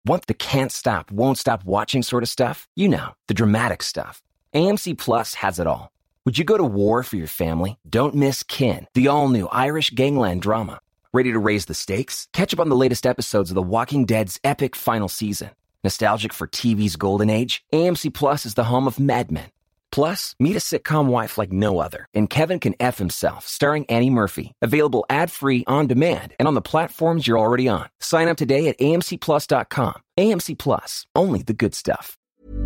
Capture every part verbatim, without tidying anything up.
Want the can't stop, won't stop watching sort of stuff? You know, the dramatic stuff. A M C Plus has it all. Would you go to war for your family? Don't miss Kin, the all-new Irish gangland drama. Ready to raise the stakes? Catch up on the latest episodes of The Walking Dead's epic final season. Nostalgic for T V's golden age? A M C Plus is the home of Mad Men. Plus, meet a sitcom wife like no other in Kevin Can F Himself, starring Annie Murphy. Available ad-free, on demand, and on the platforms you're already on. Sign up today at A M C plus dot com. A M C Plus, only the good stuff.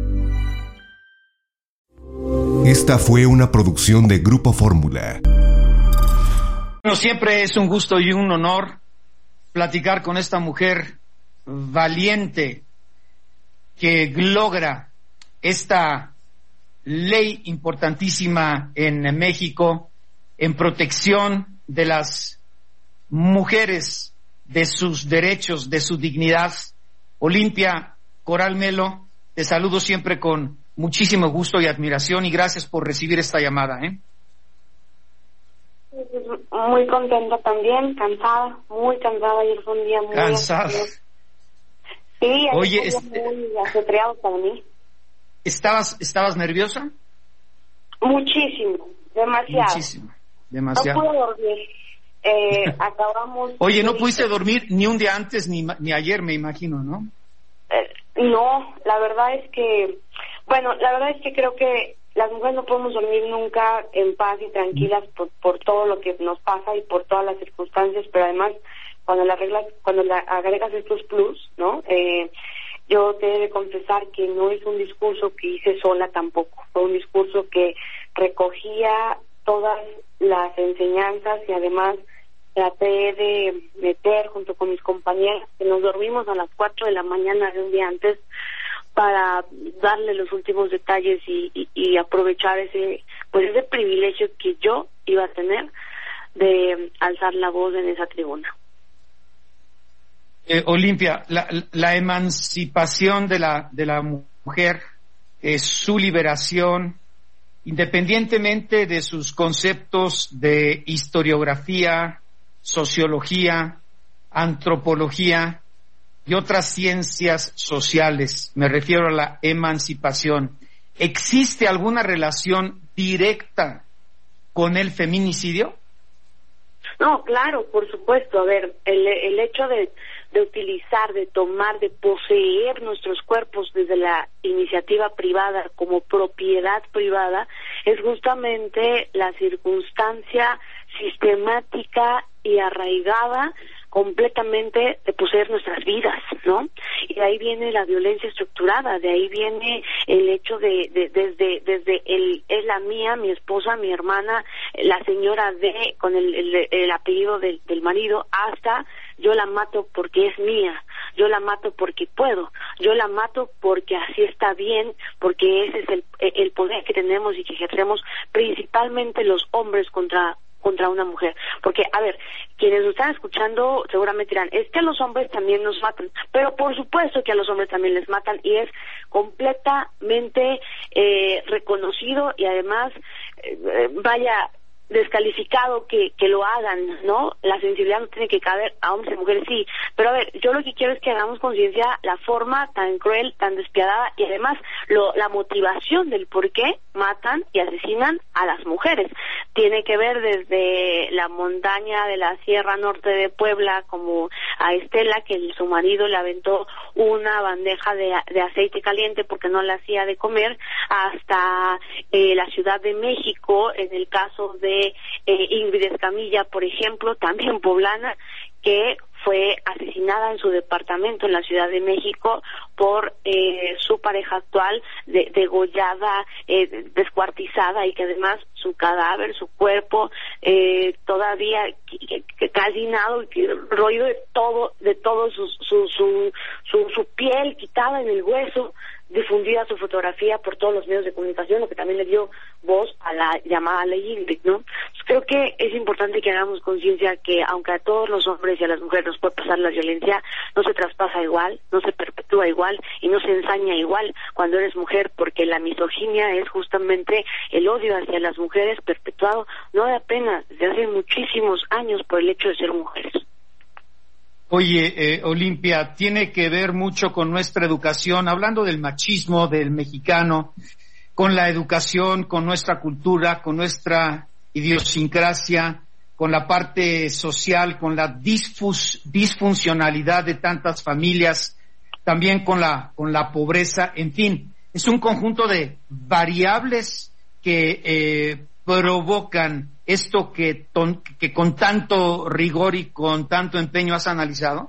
Esta fue una producción de Grupo Fórmula. Bueno, siempre es un gusto y un honor platicar con esta mujer valiente que logra esta ley importantísima en México en protección de las mujeres, de sus derechos, de su dignidad. Olimpia Coral Melo, te saludo siempre con muchísimo gusto y admiración y gracias por recibir esta llamada, ¿eh? Muy contenta también, cansada, muy cansada, ayer fue un día muy cansada. Ajetreado. Sí, ayer Oye, fue un este... día muy ajetreado para mí. ¿Estabas, estabas nerviosa? Muchísimo, demasiado. Muchísimo, demasiado. No pude dormir. Eh, acabamos. Oye, no pudiste dormir ni un día antes ni, ni ayer, me imagino, ¿no? Eh, no, la verdad es que, bueno, la verdad es que creo que las mujeres no podemos dormir nunca en paz y tranquilas por, por todo lo que nos pasa y por todas las circunstancias, pero además cuando la reglas, cuando la agregas estos plus, ¿no? Eh, yo te he de confesar que no es un discurso que hice sola tampoco, fue un discurso que recogía todas las enseñanzas y además traté de meter junto con mis compañeras, que nos dormimos a las cuatro de la mañana de un día antes para darle los últimos detalles y, y, y aprovechar ese pues ese privilegio que yo iba a tener de alzar la voz en esa tribuna. Eh, Olimpia, la, la emancipación de la de la mujer, eh, su liberación, independientemente de sus conceptos de historiografía, sociología, antropología y otras ciencias sociales, me refiero a la emancipación, ¿existe alguna relación directa con el feminicidio? No, claro, por supuesto. A ver, el, el hecho de, de utilizar, de tomar, de poseer nuestros cuerpos desde la iniciativa privada como propiedad privada es justamente la circunstancia sistemática y arraigada completamente de poseer nuestras vidas, ¿no? Y de ahí viene la violencia estructurada, de ahí viene el hecho de, de desde desde el es la mía, mi esposa, mi hermana, la señora D con el, el, el apellido del, del marido, hasta yo la mato porque es mía, yo la mato porque puedo, yo la mato porque así está bien, porque ese es el, el poder que tenemos y que ejercemos principalmente los hombres contra contra una mujer, porque, a ver, quienes nos están escuchando seguramente dirán, es que a los hombres también nos matan, pero por supuesto que a los hombres también les matan y es completamente eh, reconocido y además, eh, vaya, descalificado que, que lo hagan, ¿no? La sensibilidad no tiene que caber a hombres y mujeres, sí, pero a ver, yo lo que quiero es que hagamos conciencia la forma tan cruel, tan despiadada y además lo, la motivación del por qué matan y asesinan a las mujeres. Tiene que ver desde la montaña de la Sierra Norte de Puebla, como a Estela, que el, su marido le aventó una bandeja de, de aceite caliente porque no le hacía de comer, hasta eh, la Ciudad de México, en el caso de Eh, Ingrid Escamilla, por ejemplo, también poblana, que fue asesinada en su departamento en la Ciudad de México por eh, su pareja actual, de, degollada, eh, descuartizada, y que además su cadáver, su cuerpo, eh, todavía que, que calcinado, que, roído de todo, de todo su su, su su su piel quitada en el hueso, difundida su fotografía por todos los medios de comunicación, lo que también le dio voz a la llamada ley Ingrid, ¿no? Pues creo que es importante que hagamos conciencia que aunque a todos los hombres y a las mujeres nos puede pasar la violencia, no se traspasa igual, no se perpetúa igual y no se ensaña igual cuando eres mujer, porque la misoginia es justamente el odio hacia las mujeres perpetuado no de apenas, desde hace muchísimos años por el hecho de ser mujeres. Oye, eh, Olimpia, tiene que ver mucho con nuestra educación, hablando del machismo del mexicano, con la educación, con nuestra cultura, con nuestra idiosincrasia, con la parte social, con la disfus, disfuncionalidad de tantas familias, también con la, con la pobreza, en fin, es un conjunto de variables que eh, provocan esto que, ton, que con tanto rigor y con tanto empeño has analizado.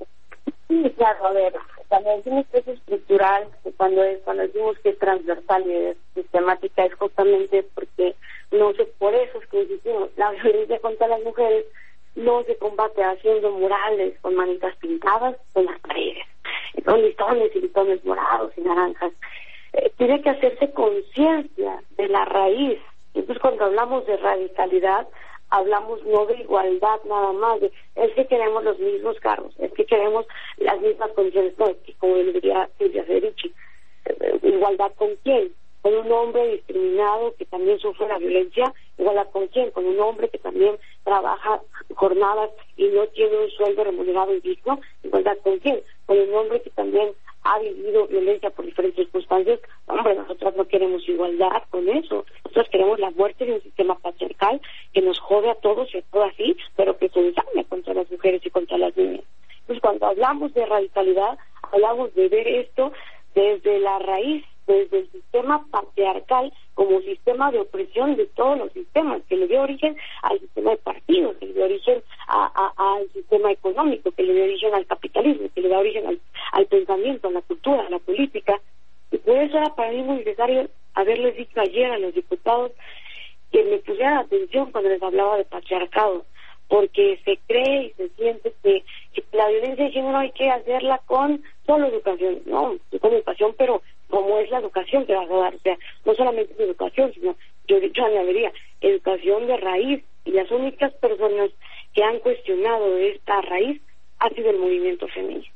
Sí, claro, a ver, cuando decimos que es estructural, cuando, es, cuando decimos que es transversal y es sistemática, es justamente porque no sé, por eso es que decimos, la violencia contra las mujeres no se combate haciendo murales con manitas pintadas en las paredes, con listones y listones morados y naranjas. Eh, tiene que hacerse conciencia de la raíz. Entonces, cuando hablamos de radicalidad, hablamos no de igualdad nada más, de es que queremos los mismos cargos, es que queremos las mismas condiciones, no, es que como diría Silvia Federici, eh, ¿igualdad con quién? Con un hombre discriminado que también sufre la violencia, ¿igualdad con quién? Con un hombre que también trabaja jornadas y no tiene un sueldo remunerado y digno, ¿igualdad con quién? Con un hombre que también ha vivido violencia por diferentes circunstancias. Hombre, nosotros no queremos igualdad con eso, nosotros queremos la muerte de un sistema patriarcal que nos jode a todos y a todas así, pero que se ensaña contra las mujeres y contra las niñas. Entonces, cuando hablamos de radicalidad, hablamos de ver esto desde la raíz, desde el sistema patriarcal como sistema de opresión de todos los sistemas, que le dio origen al sistema de partidos, que le dio origen a, a, al sistema económico, que le dio origen al capitalismo, que le da origen al, al pensamiento, a la cultura, a la política. Y por eso era para mí muy necesario haberles dicho ayer a los diputados que me pusieran atención cuando les hablaba de patriarcado, porque se cree y se siente que, que la violencia de género hay que hacerla con solo educación, no, con educación, pero como es la educación que vas a dar, o sea, no solamente es educación, sino, yo, yo añadiría, educación de raíz, y las únicas personas que han cuestionado esta raíz ha sido el movimiento feminista.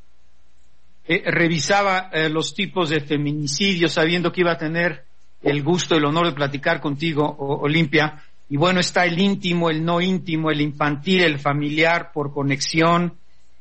Eh, revisaba eh, los tipos de feminicidio, sabiendo que iba a tener el gusto, el honor de platicar contigo, o, Olimpia, y bueno, está el íntimo, el no íntimo, el infantil, el familiar por conexión,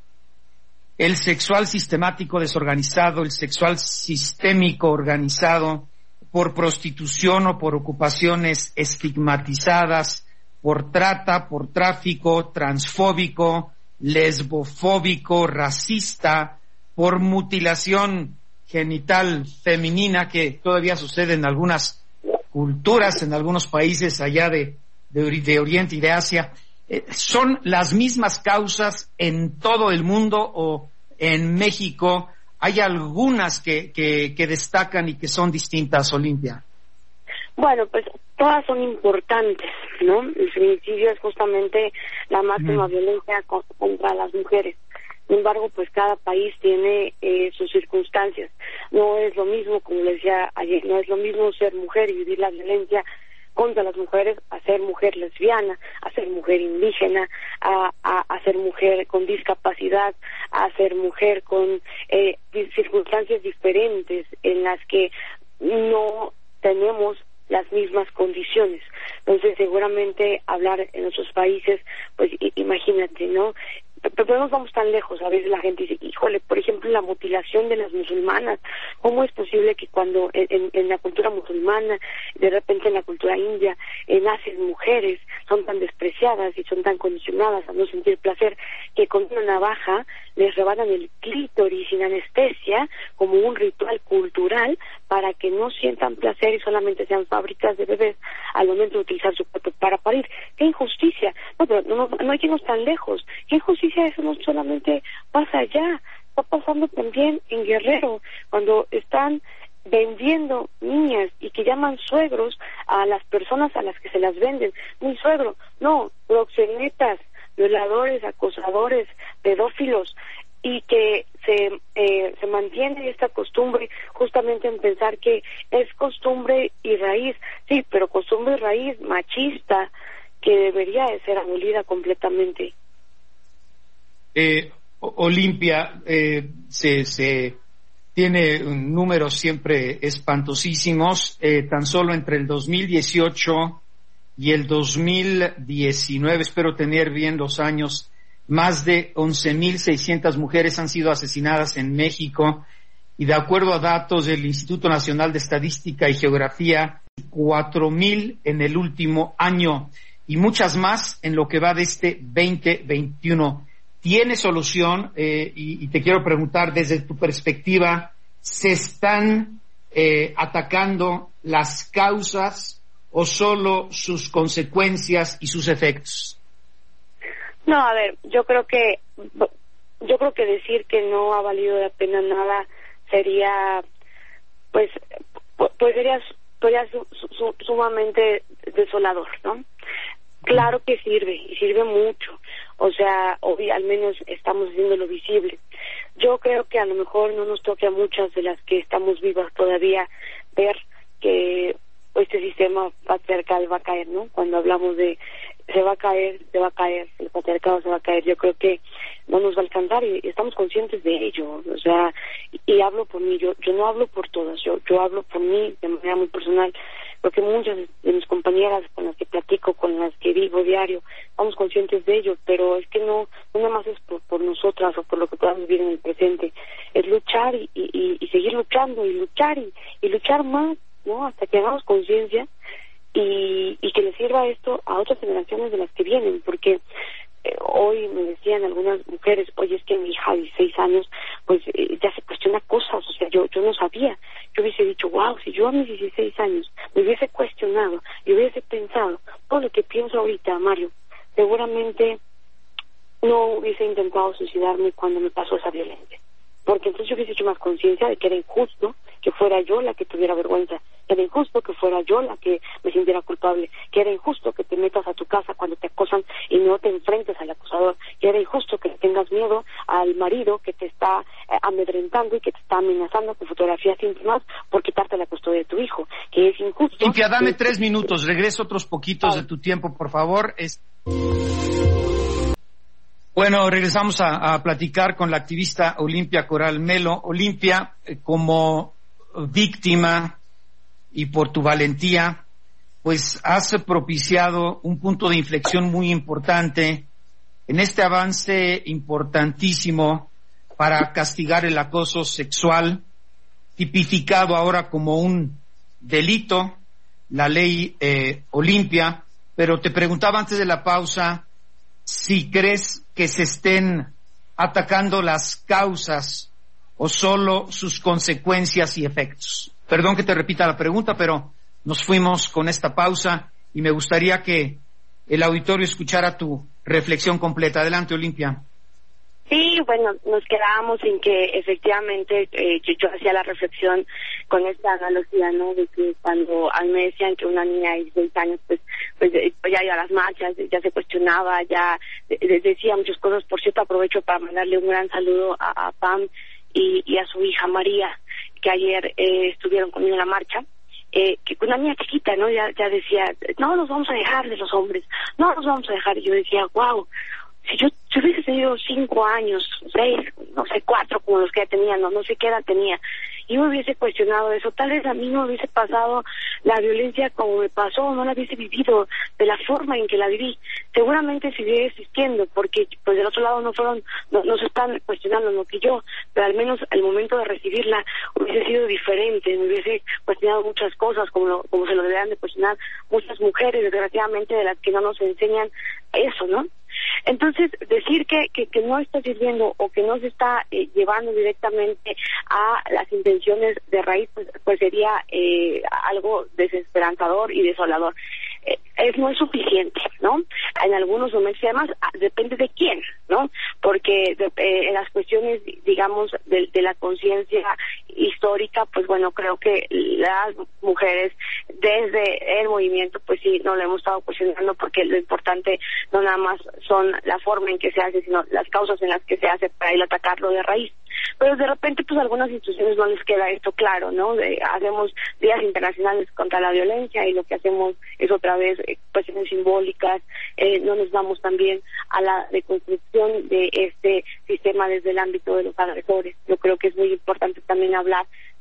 el sexual sistemático desorganizado, el sexual sistémico organizado, por prostitución o por ocupaciones estigmatizadas, por trata, por tráfico, transfóbico, lesbofóbico, racista, por mutilación genital femenina, que todavía sucede en algunas culturas, en algunos países allá de, de, de Oriente y de Asia. Eh, ¿Son las mismas causas en todo el mundo o en México hay algunas que, que, que destacan y que son distintas, Olimpia? Bueno, pues todas son importantes, ¿no? El feminicidio es justamente la máxima mm. violencia contra las mujeres. Sin embargo, pues cada país tiene eh, sus circunstancias. No es lo mismo, como les decía ayer, no es lo mismo ser mujer y vivir la violencia contra las mujeres a ser mujer lesbiana, a ser mujer indígena, a, a, a ser mujer con discapacidad, a ser mujer con eh, circunstancias diferentes en las que no tenemos las mismas condiciones. Entonces, seguramente hablar en otros países, pues imagínate, ¿no? Pero no vamos tan lejos. A veces la gente dice, híjole, por ejemplo, la mutilación de las musulmanas. ¿Cómo es posible que cuando en, en, en la cultura musulmana, de repente en la cultura india, eh, nacen mujeres, son tan despreciadas y son tan condicionadas a no sentir placer, que con una navaja les rebanan el clítoris sin anestesia como un ritual cultural para que no sientan placer y solamente sean fábricas de bebés al momento de utilizar su cuerpo para parir? ¡Qué injusticia! No, pero no, no hay que irnos tan lejos. ¡Qué injusticia! Eso no solamente pasa allá, está pasando también en Guerrero, cuando están vendiendo niñas y que llaman suegros a las personas a las que se las venden. Mi suegro, no, proxenetas, violadores, acosadores, pedófilos, y que se eh, se mantiene esta costumbre justamente en pensar que es costumbre y raíz, sí, pero costumbre y raíz machista que debería de ser abolida completamente. Eh, Olimpia, eh, se, se tiene números siempre espantosísimos, eh, tan solo entre el dos mil dieciocho y el dos mil diecinueve, espero tener bien los años, más de once mil seiscientas mujeres han sido asesinadas en México y de acuerdo a datos del Instituto Nacional de Estadística y Geografía, cuatro mil en el último año y muchas más en lo que va de este veinte veintiuno. ¿Tiene solución? Eh, y, y te quiero preguntar, desde tu perspectiva, ¿se están eh, atacando las causas o solo sus consecuencias y sus efectos? No, a ver, yo creo que yo creo que decir que no ha valido la pena nada sería, pues, pues sería, sería su, su, sumamente desolador, ¿no? Claro que sirve, y sirve mucho. O sea, hoy al menos estamos haciéndolo visible. Yo creo que a lo mejor no nos toque a muchas de las que estamos vivas todavía ver que este sistema patriarcal va a caer, ¿no? Cuando hablamos de se va a caer, se va a caer, el patriarcado se va a caer, yo creo que no nos va a alcanzar y estamos conscientes de ello. O sea, y, y hablo por mí, yo yo no hablo por todas, yo yo hablo por mí de manera muy personal, porque muchas de mis compañeras con las que platico, con las que vivo diario, estamos conscientes de ello, pero es que no, no nada más es por, por nosotras o por lo que podamos vivir en el presente, es luchar y, y, y seguir luchando y luchar y, y luchar más, ¿no? Hasta que hagamos conciencia y, y que le sirva esto a otras generaciones de las que vienen, porque eh, hoy me decían algunas mujeres, oye, es que mi hija de dieciséis años, pues eh, ya se cuestiona cosas, o sea, yo yo no sabía, yo hubiese dicho, wow, si yo a mis dieciséis años me hubiese cuestionado y hubiese pensado todo lo que pienso ahorita, Mario, seguramente no hubiese intentado suicidarme cuando me pasó esa violencia, porque entonces yo hubiese hecho más conciencia de que era injusto que fuera yo la que tuviera vergüenza, que era injusto que fuera yo la que me sintiera culpable, que era injusto que te metas a tu casa cuando te acosan y no te enfrentes al acosador, que era injusto que tengas miedo al marido que te está eh, amedrentando y que te está amenazando con fotografías íntimas por quitarte la custodia de tu hijo, que es injusto. Olimpia, dame que... tres minutos, regreso otros poquitos de tu tiempo, por favor. Es... Bueno, regresamos a, a platicar con la activista Olimpia Coral Melo. Olimpia, eh, como víctima y por tu valentía, pues has propiciado un punto de inflexión muy importante en este avance importantísimo para castigar el acoso sexual, tipificado ahora como un delito, la ley eh, Olimpia. Pero te preguntaba antes de la pausa si crees que se estén atacando las causas o solo sus consecuencias y efectos. Perdón que te repita la pregunta, pero nos fuimos con esta pausa y me gustaría que el auditorio escuchara tu reflexión completa. Adelante, Olimpia. Sí, bueno, nos quedábamos en que efectivamente eh, yo, yo hacía la reflexión con esta analogía, ¿no? De que cuando a mí me decían que una niña de dieciséis años, pues, pues, pues ya iba a las marchas, ya se cuestionaba, ya de, decía muchas cosas. Por cierto, aprovecho para mandarle un gran saludo a, a Pam y, y a su hija María, que ayer eh, estuvieron conmigo en la marcha. Eh, que una niña chiquita, ¿no? Ya, ya decía, no nos vamos a dejar de los hombres, no nos vamos a dejar. Y yo decía, wow, si yo, si hubiese tenido cinco años, seis, no sé, cuatro, como los que ya tenía, no, no sé qué edad tenía, y me hubiese cuestionado eso, tal vez a mí no hubiese pasado la violencia como me pasó, no la hubiese vivido de la forma en que la viví. Seguramente seguiría existiendo, porque pues del otro lado no fueron, no, no se están cuestionando lo que yo, pero al menos el momento de recibirla hubiese sido diferente, me hubiese cuestionado muchas cosas, como, lo, como se lo deberían de cuestionar muchas mujeres, desgraciadamente, de las que no nos enseñan eso, ¿no? Entonces, decir que, que, que no está sirviendo o que no se está eh, llevando directamente a las intenciones de raíz, pues, pues sería eh, algo desesperanzador y desolador. Eh, es no es suficiente, ¿no? En algunos momentos, y además depende de quién, ¿no? Porque de, eh, en las cuestiones, digamos, de, de la conciencia histórica, pues bueno, creo que las mujeres desde el movimiento, pues sí, no lo hemos estado cuestionando, porque lo importante no nada más son la forma en que se hace, sino las causas en las que se hace para ir a atacarlo de raíz. Pero de repente, pues a algunas instituciones no les queda esto claro, ¿no? De, hacemos días internacionales contra la violencia y lo que hacemos es otra vez eh, cuestiones simbólicas, eh, no nos vamos también a la deconstrucción de este sistema desde el ámbito de los agresores. Yo creo que es muy importante también hablar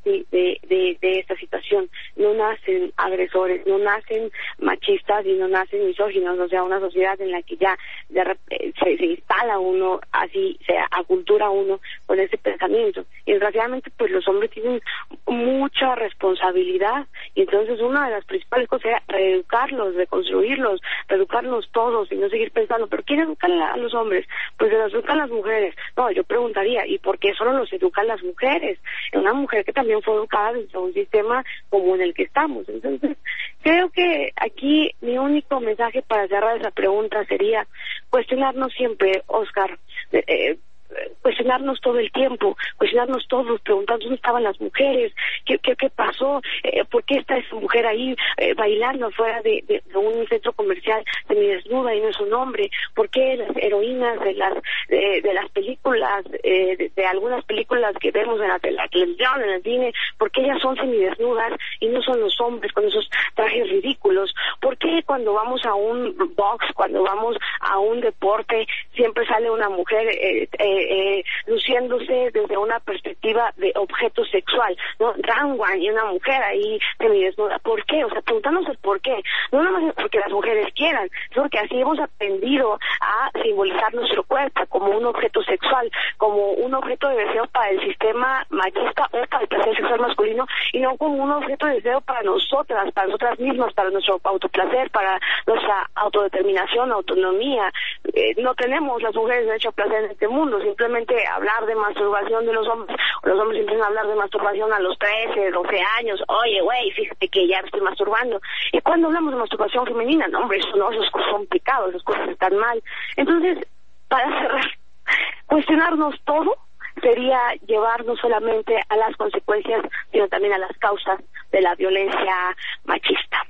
parte de, de, de esta situación. No nacen agresores, no nacen machistas y no nacen misóginos, o sea, una sociedad en la que ya de, se, se instala uno así, se acultura uno con ese pensamiento. Y desgraciadamente pues los hombres tienen mucha responsabilidad, y entonces una de las principales cosas era reeducarlos, reconstruirlos, reeducarnos todos y no seguir pensando, ¿pero quién educa a los hombres? Pues se los educan las mujeres. No, yo preguntaría, ¿y por qué solo los educan las mujeres? Una mujer que también fue educada dentro de un sistema como en el que estamos. Entonces, creo que aquí mi único mensaje para cerrar esa pregunta sería cuestionarnos siempre, Oscar, eh, cuestionarnos todo el tiempo, cuestionarnos todos, preguntando dónde estaban las mujeres, qué qué, qué pasó, eh, por qué está esa mujer ahí eh, bailando afuera de, de, de un centro comercial semidesnuda y no es un hombre, por qué las heroínas de las de, de las películas, eh, de, de algunas películas que vemos en la, la televisión, en el cine, por qué ellas son semidesnudas y no son los hombres con esos trajes ridículos, por qué cuando vamos a un box, cuando vamos a un deporte, siempre sale una mujer eh, eh, Eh, luciéndose desde una perspectiva de objeto sexual, ¿no? Rangwan y una mujer ahí semidesnuda. ¿Por qué? O sea, preguntarnos el por qué. No nada más es porque las mujeres quieran, es porque así hemos aprendido a simbolizar nuestro cuerpo como un objeto sexual, como un objeto de deseo para el sistema machista o para el placer sexual masculino, y no como un objeto de deseo para nosotras, para nosotras mismas, para nuestro autoplacer, para nuestra autodeterminación, autonomía. Eh, no tenemos las mujeres derecho a placer en este mundo. Simplemente hablar de masturbación de los hombres, los hombres empiezan a hablar de masturbación a los trece, doce años, oye, güey, fíjate que ya me estoy masturbando. Y cuando hablamos de masturbación femenina, no, hombre, eso no, esas cosas son pecados, esas cosas están mal. Entonces, para cerrar, cuestionarnos todo sería llevar no solamente a las consecuencias, sino también a las causas de la violencia machista.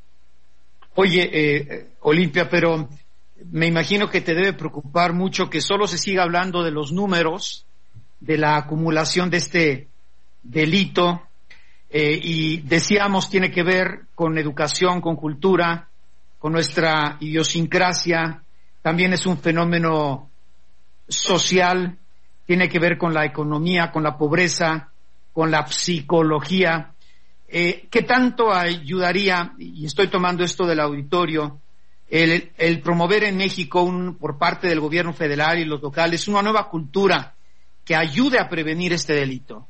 Oye, eh, Olimpia, pero me imagino que te debe preocupar mucho que solo se siga hablando de los números, de la acumulación de este delito, eh, y decíamos tiene que ver con educación, con cultura, con nuestra idiosincrasia, también es un fenómeno social, tiene que ver con la economía, con la pobreza, con la psicología. Eh, ¿Qué tanto ayudaría, y estoy tomando esto del auditorio, El, el promover en México un, por parte del gobierno federal y los locales una nueva cultura que ayude a prevenir este delito?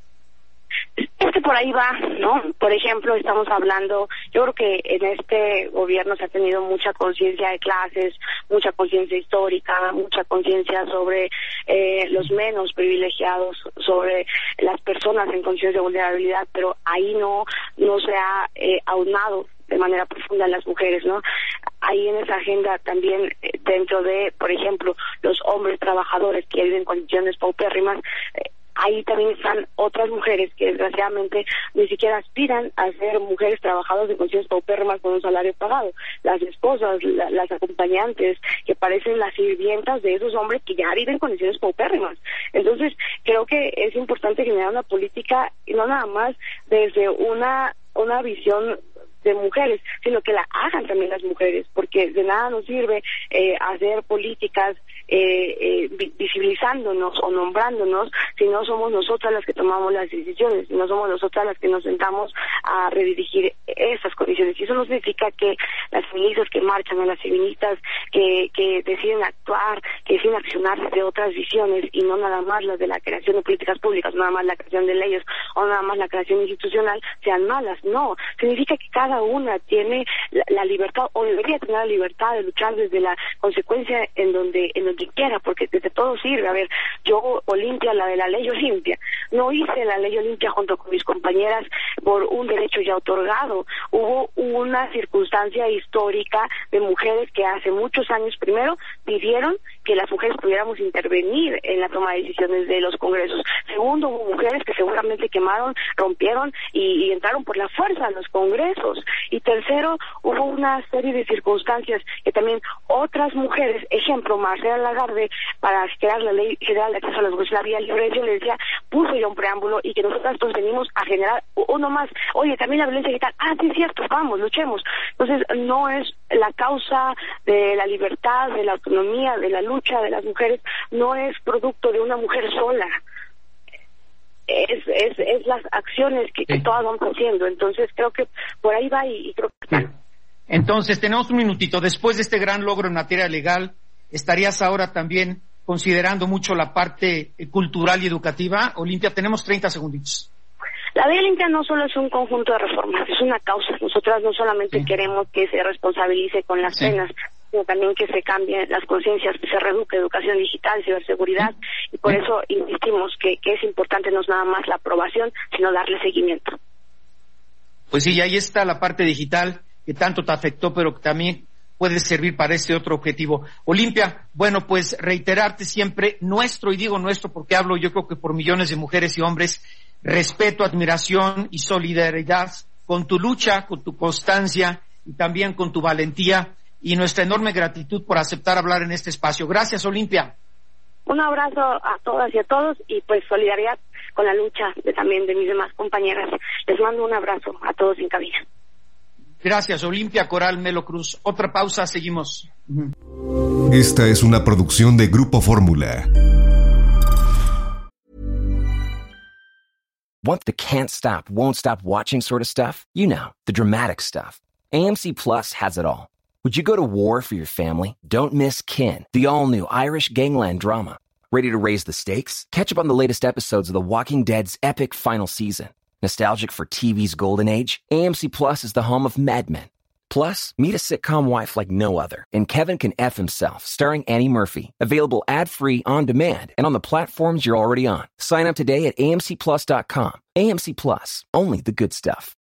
Es que por ahí va, ¿no? Por ejemplo, estamos hablando, yo creo que en este gobierno se ha tenido mucha conciencia de clases, mucha conciencia histórica, mucha conciencia sobre eh, los menos privilegiados, sobre las personas en condiciones de vulnerabilidad, pero ahí no, no se ha eh, aunado de manera profunda las mujeres, ¿no? Ahí en esa agenda también eh, dentro de, por ejemplo, los hombres trabajadores que viven en condiciones paupérrimas, eh, ahí también están otras mujeres que desgraciadamente ni siquiera aspiran a ser mujeres trabajadoras en condiciones paupérrimas con un salario pagado. Las esposas, la, las acompañantes, que parecen las sirvientas de esos hombres que ya viven en condiciones paupérrimas. Entonces, creo que es importante generar una política, y no nada más desde una, una visión de mujeres, sino que la hagan también las mujeres, porque de nada nos sirve eh, hacer políticas eh, eh, visibilizándonos o nombrándonos si no somos nosotras las que tomamos las decisiones, si no somos nosotras las que nos sentamos a redirigir esas condiciones. Y eso no significa que las feministas que marchan o las feministas que, que deciden actuar, que deciden accionar desde otras visiones y no nada más las de la creación de políticas públicas, nada más la creación de leyes o nada más la creación institucional, sean malas. No, significa que cada una tiene la, la libertad, o debería tener la libertad de luchar desde la consecuencia en donde en donde quiera, porque desde todo sirve. A ver, yo, Olimpia, la de la ley Olimpia, no hice la ley Olimpia junto con mis compañeras por un derecho ya otorgado. Hubo una circunstancia histórica de mujeres que hace muchos años, primero, pidieron que las mujeres pudiéramos intervenir en la toma de decisiones de los congresos. Segundo, hubo mujeres que seguramente quemaron, rompieron y, y entraron por la fuerza a los congresos. Y tercero, hubo una serie de circunstancias que también otras mujeres, ejemplo, Marcela Lagarde, para crear la Ley General de Acceso a la Educación, la vía libre de violencia, puso ya un preámbulo, y que nosotras pues venimos a generar uno más. Oye, también la violencia digital, ah, sí es cierto, vamos, luchemos. Entonces, no es la causa de la libertad, de la autonomía, de la lucha de las mujeres, no es producto de una mujer sola. es, es, es las acciones que, sí. que todas vamos haciendo. Entonces creo que por ahí va y, y creo que... Sí. Entonces tenemos un minutito. Después de este gran logro en materia legal, ¿estarías ahora también considerando mucho la parte cultural y educativa? Olimpia, tenemos treinta segunditos. La Vía Limpia no solo es un conjunto de reformas, es una causa. Nosotras no solamente sí. queremos que se responsabilice con las sí. penas, sino también que se cambien las conciencias, que se reduzca educación digital, ciberseguridad, sí. y por sí. eso insistimos que, que es importante no es nada más la aprobación, sino darle seguimiento. Pues sí, y ahí está la parte digital que tanto te afectó, pero que también puede servir para este otro objetivo. Olimpia, bueno, pues reiterarte siempre nuestro, y digo nuestro porque hablo yo creo que por millones de mujeres y hombres, respeto, admiración y solidaridad con tu lucha, con tu constancia y también con tu valentía, y nuestra enorme gratitud por aceptar hablar en este espacio. Gracias, Olimpia. Un abrazo a todas y a todos, y pues solidaridad con la lucha de también de mis demás compañeras. Les mando un abrazo a todos en cabina. Gracias, Olimpia Coral Melo Cruz. Otra pausa, seguimos. Esta es una producción de Grupo Fórmula. Want the can't stop, won't stop watching sort of stuff? You know, the dramatic stuff. A M C Plus has it all. Would you go to war for your family? Don't miss Kin, the all-new Irish gangland drama. Ready to raise the stakes? Catch up on the latest episodes of The Walking Dead's epic final season. Nostalgic for T V's golden age? A M C Plus is the home of Mad Men. Plus, meet a sitcom wife like no other in Kevin Can F Himself, starring Annie Murphy. Available ad-free on demand and on the platforms you're already on. Sign up today at A M C plus dot com. A M C Plus, only the good stuff.